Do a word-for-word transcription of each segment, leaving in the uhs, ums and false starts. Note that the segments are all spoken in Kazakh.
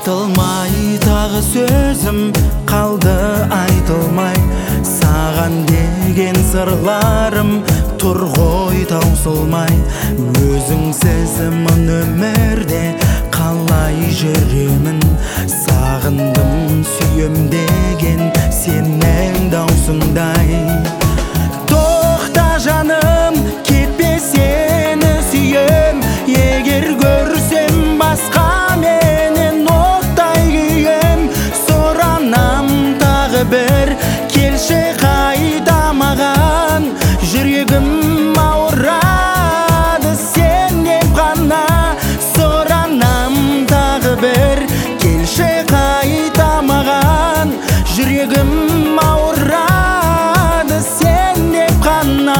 айтылмай тағы сөзім қалды айтылмай, саған деген сырларым тұр ғой таусылмай. Өзіңсіз мұн өмірде қалай жүремін, сағындым сүйем деген сенің даусыңдай. Тоқта жаным, кетпе сені сүйем, егер көрсем басқа менен оттай күйем. Соранам тағы бір, келші қайта маған, жүрегім ауырады сен деп ғана. Соранам тағы бір, келші қайта маған, жүрегім ауырады сен деп ғана.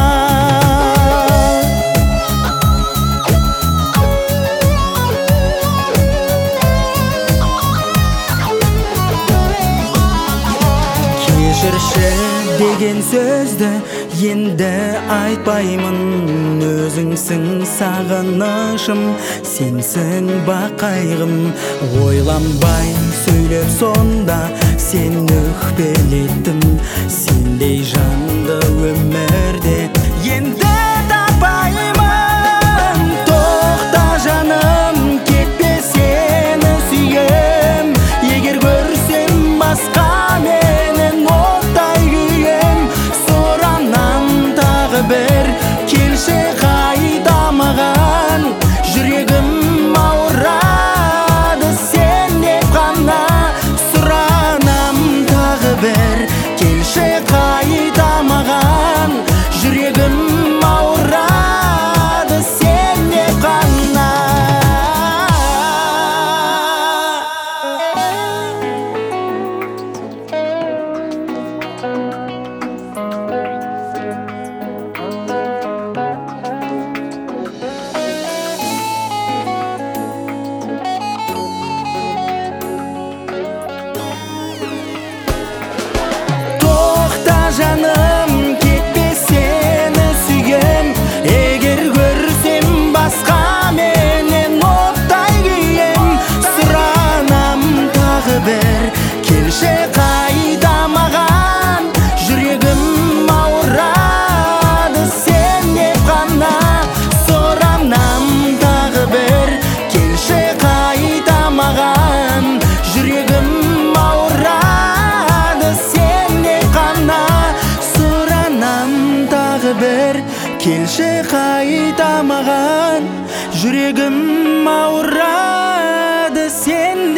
Кешірші деген сөзді енді айтпаймын, өзіңсің сағынышым, сенсің бақайғым. Ойланбай сөйлеп сонда сен өкпелеттім, сендей жанды өмірде енді таппаймын. Тоқта жаным, кетпе сені сүйем, егер көрсем басқа менен оттай күйем. Соранам тағы бір, келші қайта маған, жүрегім ауырады сен деп ғана. Сұранам тағы бір, келші қайта маған, жүрегім ауырады сен деп ғана. Жаным, кетпе сені сүйем, егер көрсем басқа менен оттай күйем. Сұранам тағы бір, келші қайта маған, жүрегім ауырады сен деп ғана. Соранам тағы бір, келші қайта маған, жүрегім ауырады сен деп ғана. Тағы бір, келші қайта маған, жүрегім ауырады сен